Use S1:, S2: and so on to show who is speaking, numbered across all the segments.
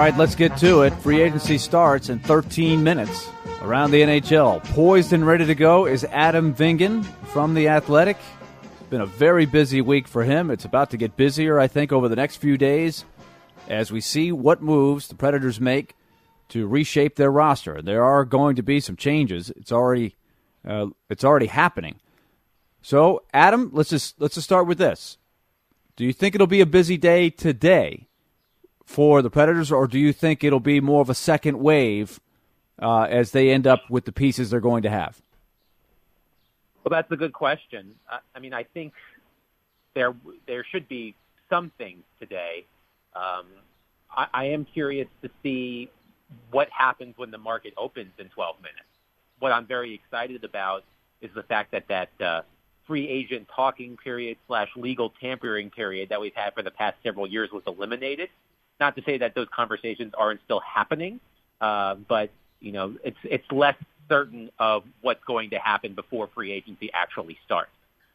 S1: right, let's get to it. Free agency starts in 13 minutes around the NHL. Poised and ready to go is Adam Vingan from The Athletic. It's been a very busy week for him. It's about to get busier, I think, over the next few days as we see what moves the Predators make to reshape their roster. There are going to be some changes. It's already happening. So, Adam, let's just start with this. Do you think it'll be a busy day today for the Predators, or do you think it'll be more of a second wave as they end up with the pieces they're going to have?
S2: Well, that's a good question. I think there should be some things today. I am curious to see what happens when the market opens in 12 minutes. What I'm very excited about is the fact that free agent talking period / legal tampering period that we've had for the past several years was eliminated. Not to say that those conversations aren't still happening, but it's less certain of what's going to happen before free agency actually starts.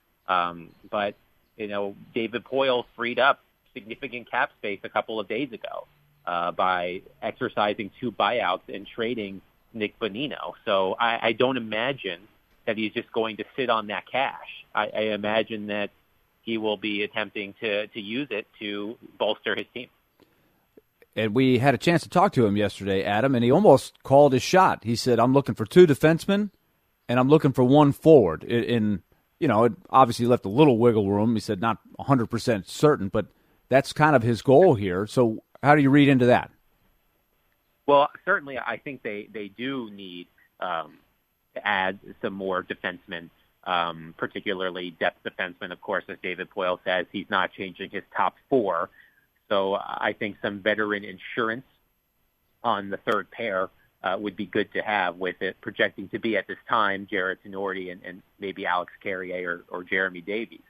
S2: But David Poile freed up significant cap space a couple of days ago by exercising 2 buyouts and trading Nick Bonino. So I don't imagine that he's just going to sit on that cash. I imagine that he will be attempting to use it to bolster his team.
S1: And we had a chance to talk to him yesterday, Adam, and he almost called his shot. He said, I'm looking for 2 defensemen, and I'm looking for 1 forward. It obviously left a little wiggle room. He said not 100% certain, but that's kind of his goal here. So how do you read into that?
S2: Well, certainly I think they do need to add some more defensemen, particularly depth defensemen. Of course, as David Poile says, he's not changing his top 4. So I think some veteran insurance on the third pair would be good to have, with it projecting to be at this time Jarred Tinordi and maybe Alex Carrier or Jeremy Davies.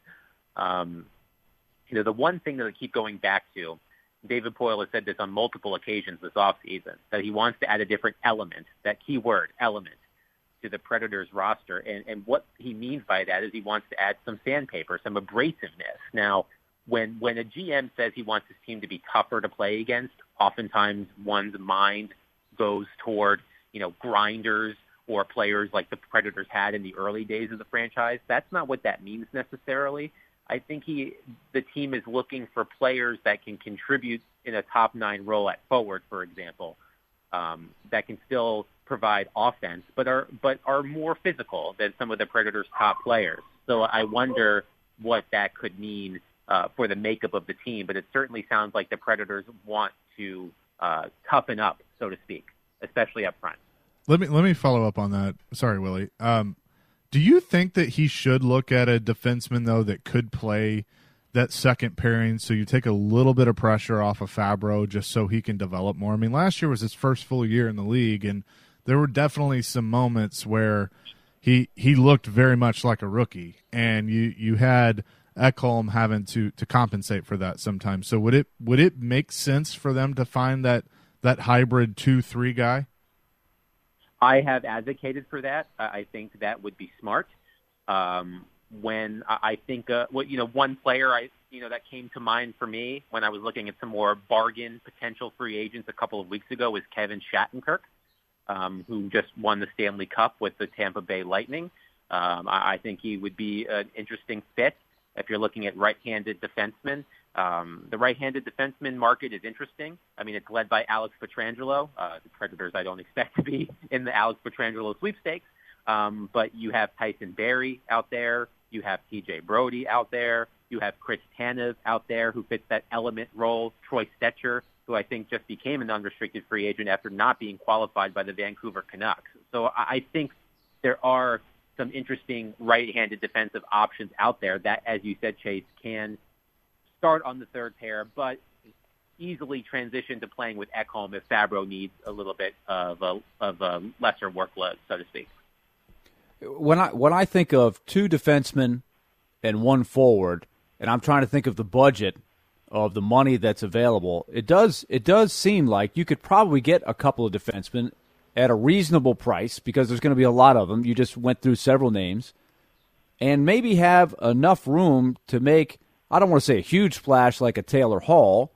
S2: The one thing that I keep going back to, David Poile has said this on multiple occasions this offseason, that he wants to add a different element, that key word, element, to the Predators roster. And what he means by that is he wants to add some sandpaper, some abrasiveness. Now, when a GM says he wants his team to be tougher to play against, oftentimes one's mind goes toward, grinders or players like the Predators had in the early days of the franchise. That's not what that means necessarily. I think the team is looking for players that can contribute in a top 9 role at forward, for example, that can still provide offense, but are more physical than some of the Predators' top players. So I wonder what that could mean for the makeup of the team, but it certainly sounds like the Predators want to toughen up, so to speak, especially up front.
S3: Let me follow up on that. Sorry, Willie. Do you think that he should look at a defenseman, though, that could play that second pairing, so you take a little bit of pressure off of Fabro just so he can develop more? I mean, last year was his first full year in the league, and there were definitely some moments where he looked very much like a rookie, and you had Ekholm having to compensate for that sometimes. So would it make sense for them to find that hybrid 2-3 guy?
S2: I have advocated for that. I think that would be smart. When I think, one player that came to mind for me when I was looking at some more bargain potential free agents a couple of weeks ago was Kevin Shattenkirk, who just won the Stanley Cup with the Tampa Bay Lightning. I think he would be an interesting fit if you're looking at right-handed defensemen. The right-handed defenseman market is interesting. I mean, it's led by Alex Pietrangelo. The Predators, I don't expect to be in the Alex Pietrangelo sweepstakes. But you have Tyson Barrie out there. You have TJ Brody out there. You have Chris Tanev out there who fits that element role. Troy Stecher, who I think just became an unrestricted free agent after not being qualified by the Vancouver Canucks. So I think there are some interesting right-handed defensive options out there that, as you said, Chase, can start on the third pair, but easily transition to playing with Ekholm if Fabro needs a little bit of a lesser workload, so to speak.
S1: When I think of 2 defensemen and 1 forward, and I'm trying to think of the budget of the money that's available, it does seem like you could probably get a couple of defensemen at a reasonable price because there's going to be a lot of them. You just went through several names, and maybe have enough room to make, I don't want to say a huge splash like a Taylor Hall,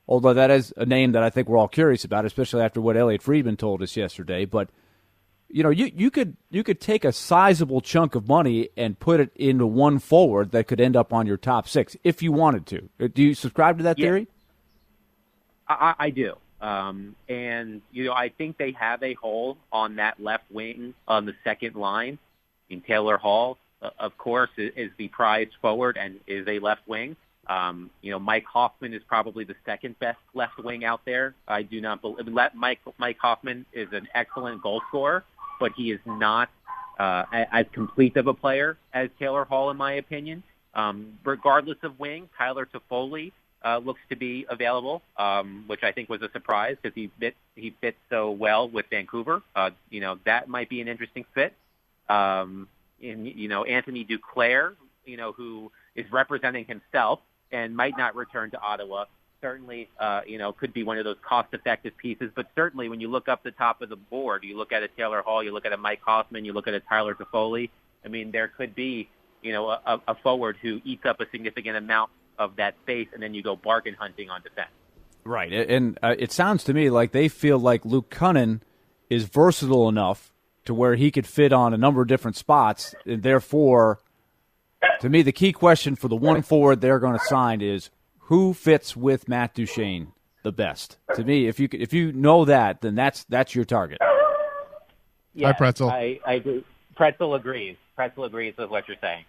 S1: although that is a name that I think we're all curious about, especially after what Elliot Friedman told us yesterday. But you could take a sizable chunk of money and put it into one forward that could end up on your top 6 if you wanted to. Do you subscribe to that theory?
S2: I do. And, I think they have a hole on that left wing on the second line. Taylor Hall, of course, is the prized forward and is a left wing. Mike Hoffman is probably the second best left wing out there. I do not believe Mike Hoffman is an excellent goal scorer, but he is not as complete of a player as Taylor Hall, in my opinion. Regardless of wing, Tyler Toffoli looks to be available, which I think was a surprise because he fit so well with Vancouver. That might be an interesting fit. Anthony Duclair, who is representing himself and might not return to Ottawa, certainly, could be one of those cost-effective pieces. But certainly when you look up the top of the board, you look at a Taylor Hall, you look at a Mike Hoffman, you look at a Tyler Toffoli, there could be, a forward who eats up a significant amount of that space, and then you go bargain hunting on defense.
S1: Right, and it sounds to me like they feel like Luke Kunin is versatile enough to where he could fit on a number of different spots, and therefore, to me, the key question for the one forward they're going to sign is who fits with Matt Duchene the best. To me, if you know that, then that's your target.
S2: Yeah,
S3: Hi, Pretzel.
S2: I agree. Pretzel agrees. Pretzel agrees with what you're saying.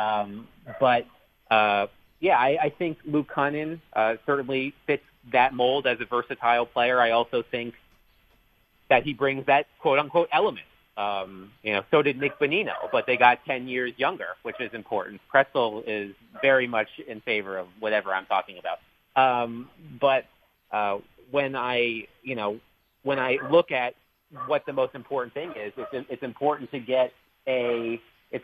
S2: I think Luke Kunin certainly fits that mold as a versatile player. I also think that he brings that quote-unquote element. So did Nick Bonino, but they got 10 years younger, which is important. Pretzel is very much in favor of whatever I'm talking about. When I look at what the most important thing is, it's important to get a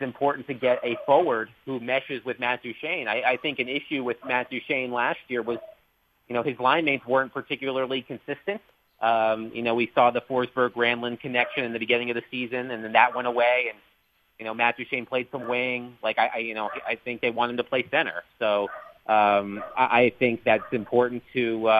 S2: forward who meshes with Matt Duchene. I think an issue with Matt Duchene last year was, his line mates weren't particularly consistent. We saw the Forsberg-Granlund connection in the beginning of the season, and then that went away. And Matt Duchene played some wing. I think they want him to play center. So I think that's important to.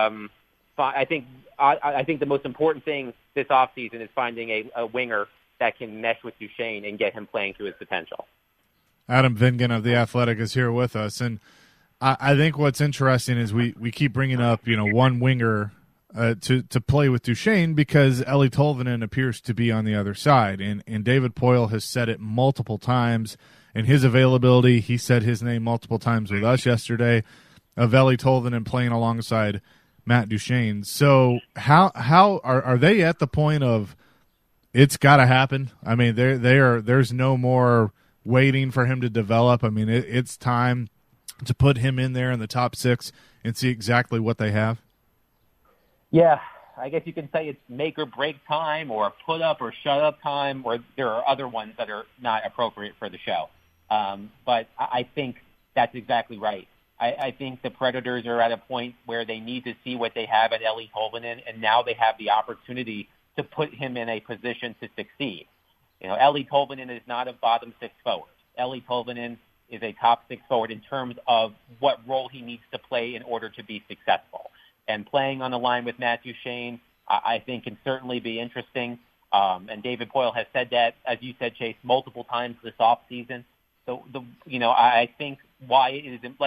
S2: I think the most important thing this offseason is finding a winger that can mesh with Duchene and get him playing to his potential.
S3: Adam Vingan of The Athletic is here with us, and I think what's interesting is we keep bringing up one winger to play with Duchene because Eeli Tolvanen appears to be on the other side. And David Poile has said it multiple times in his availability. He said his name multiple times with us yesterday of Eeli Tolvanen playing alongside Matt Duchene. So how are they at the point of it's got to happen? I mean, there's no more waiting for him to develop. I mean, it's time to put him in there in the top 6 and see exactly what they have.
S2: Yeah, I guess you can say it's make or break time or put up or shut up time, or there are other ones that are not appropriate for the show. But I think that's exactly right. I think the Predators are at a point where they need to see what they have at Eeli Tolvanen, and now they have the opportunity to put him in a position to succeed. Eeli Tolvanen is not a bottom 6 forward. Eeli Tolvanen is a top 6 forward in terms of what role he needs to play in order to be successful. And playing on the line with Matt Duchene, I think can certainly be interesting. And David Poile has said that, as you said, Chase, multiple times this offseason. So I think why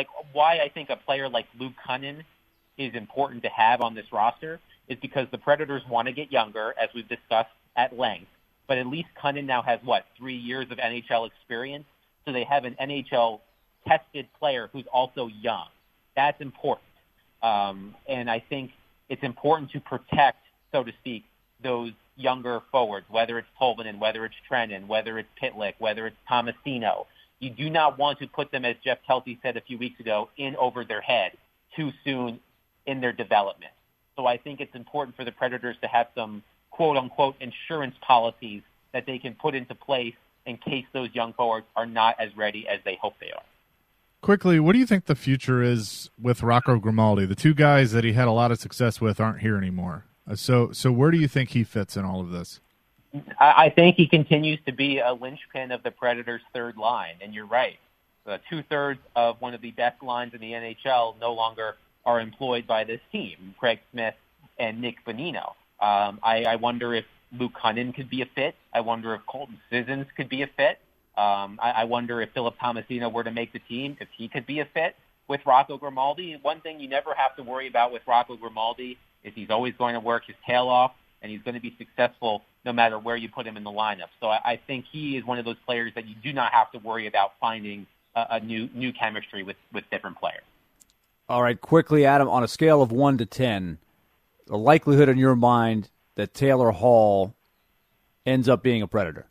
S2: I think a player like Luke Kunin is important to have on this roster is because the Predators want to get younger, as we've discussed at length. But at least Kunin now has 3 years of NHL experience, so they have an NHL tested player who's also young. That's important. And I think it's important to protect, so to speak, those younger forwards, whether it's Tolvanen, whether it's Trennan, whether it's Pitlick, whether it's Tomasino. You do not want to put them, as Jeff Kelty said a few weeks ago, in over their head too soon in their development. So I think it's important for the Predators to have some quote-unquote insurance policies that they can put into place in case those young forwards are not as ready as they hope they are.
S3: Quickly, what do you think the future is with Rocco Grimaldi? The two guys that he had a lot of success with aren't here anymore. So where do you think he fits in all of this?
S2: I think he continues to be a linchpin of the Predators' third line, and you're right. 2/3 of one of the best lines in the NHL no longer are employed by this team, Craig Smith and Nick Bonino. I wonder if Luke Cunnin could be a fit. I wonder if Colton Sissons could be a fit. I wonder if Philip Tomasino were to make the team, if he could be a fit with Rocco Grimaldi. One thing you never have to worry about with Rocco Grimaldi is he's always going to work his tail off, and he's going to be successful no matter where you put him in the lineup. So I think he is one of those players that you do not have to worry about finding a new chemistry with different players.
S1: All right, quickly, Adam, on a scale of 1 to 10, the likelihood in your mind that Taylor Hall ends up being a Predator?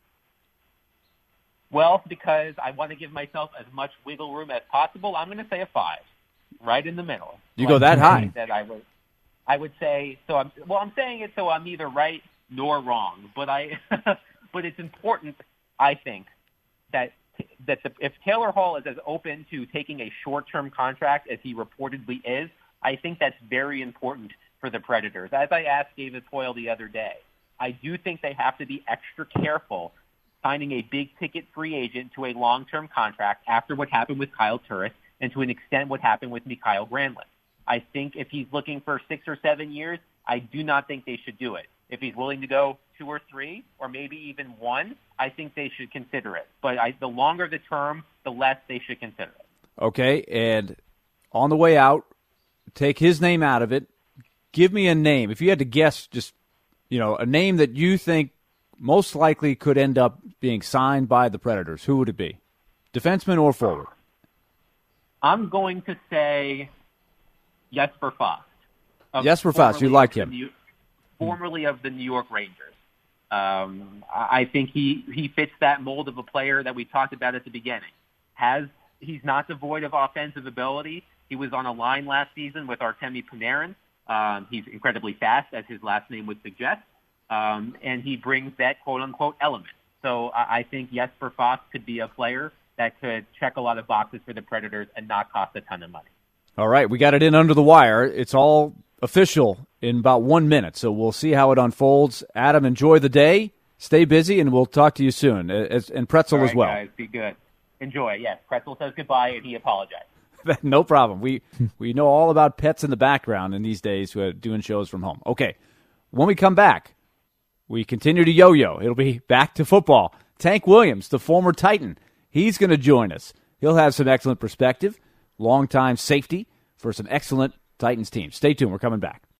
S2: Well, because I want to give myself as much wiggle room as possible, I'm going to say a 5, right in the middle.
S1: You go that high?
S2: That I would say so. I'm saying it so I'm neither right nor wrong, but but it's important, I think, that if Taylor Hall is as open to taking a short-term contract as he reportedly is, I think that's very important for the Predators. As I asked David Poyle the other day, I do think they have to be extra careful signing a big-ticket free agent to a long-term contract after what happened with Kyle Turris and to an extent what happened with Mikael Granlund. I think if he's looking for 6 or 7 years, I do not think they should do it. If he's willing to go 2 or 3 or maybe even 1, I think they should consider it. But the longer the term, the less they should consider it.
S1: Okay, and on the way out, take his name out of it. Give me a name. If you had to guess, just a name that you think most likely could end up being signed by the Predators, who would it be? Defenseman or forward?
S2: I'm going to say Jesper Fast.
S1: Jesper Fast, you like him.
S2: Formerly of the New York Rangers. I think he fits that mold of a player that we talked about at the beginning. He's not devoid of offensive ability. He was on a line last season with Artemi Panarin. He's incredibly fast, as his last name would suggest, and he brings that quote-unquote element. So I think Jesper Fast could be a player that could check a lot of boxes for the Predators and not cost a ton of money.
S1: All right, we got it in under the wire. It's all official in about 1 minute, so we'll see how it unfolds. Adam, enjoy the day. Stay busy, and we'll talk to you soon. And Pretzel
S2: all right,
S1: as well.
S2: Guys, be good. Enjoy. Yes, Pretzel says goodbye, and he apologized.
S1: No problem. We know all about pets in the background in these days who are doing shows from home. Okay, when we come back, we continue to yo-yo. It'll be back to football. Tank Williams, the former Titan, he's going to join us. He'll have some excellent perspective, longtime safety for some excellent Titans teams. Stay tuned. We're coming back.